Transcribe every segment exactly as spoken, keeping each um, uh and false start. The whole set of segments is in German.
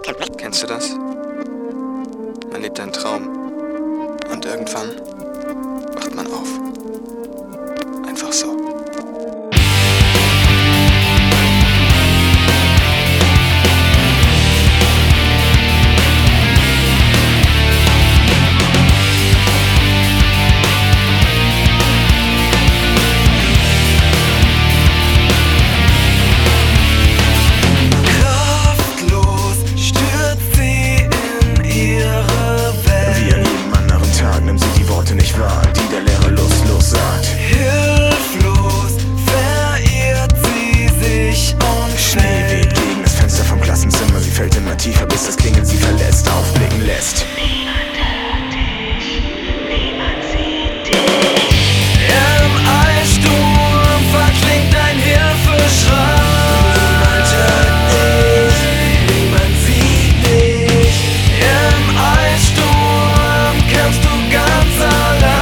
Kennst du das? Man lebt einen Traum und irgendwann wacht man auf. Einfach so. Die der Lehrer lustlos sagt. Hilflos verirrt sie sich und Schnee weht gegen das Fenster vom Klassenzimmer. Sie fällt immer tiefer, bis das Klingeln sie verlässt, aufblicken lässt. Niemand hört dich, niemand sieht dich. Im Eissturm verklingt ein Hilfeschrei. Niemand hört dich, niemand sieht dich. Im Eissturm kämpfst du ganz allein.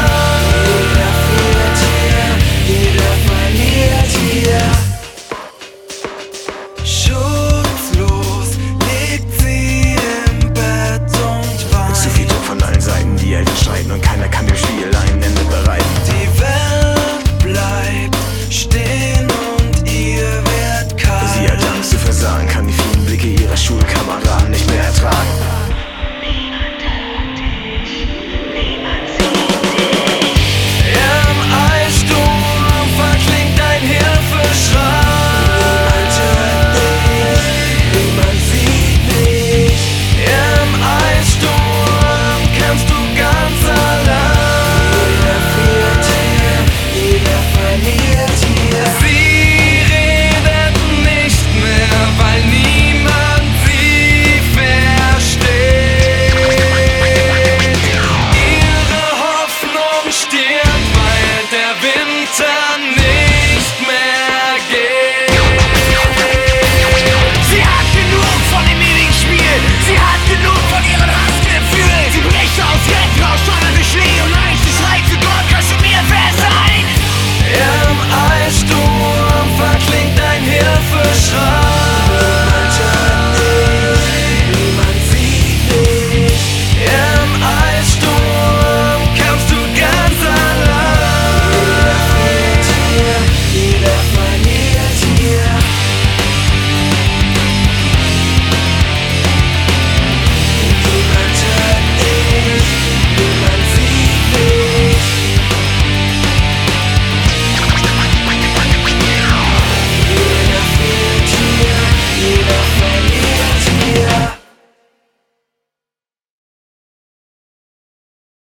Schutzlos liegt sie im Bett und weint. Zu viel Druck von allen Seiten, die Eltern streiten und keiner kann